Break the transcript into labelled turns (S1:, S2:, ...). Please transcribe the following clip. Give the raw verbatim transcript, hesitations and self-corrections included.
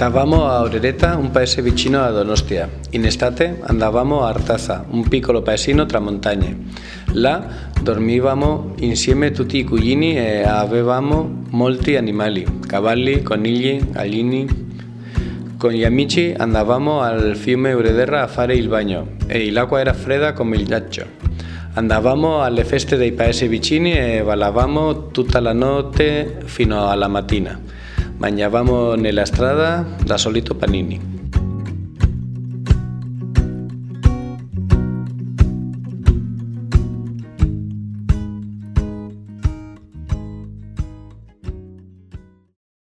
S1: Stavamo a Orereta, un paese vicino a Donostia. In estate andavamo a Artaza, un piccolo paesino tra montagne. Là dormivamo insieme tutti i cugini e avevamo molti animali, cavalli, conigli, gallini. Con gli amici andavamo al fiume Urederra a fare il bagno e l'acqua era fredda come il ghiaccio. Andavamo alle feste dei paesi vicini e ballavamo tutta la notte fino alla mattina. Mangiavamo nella strada, da solito panini.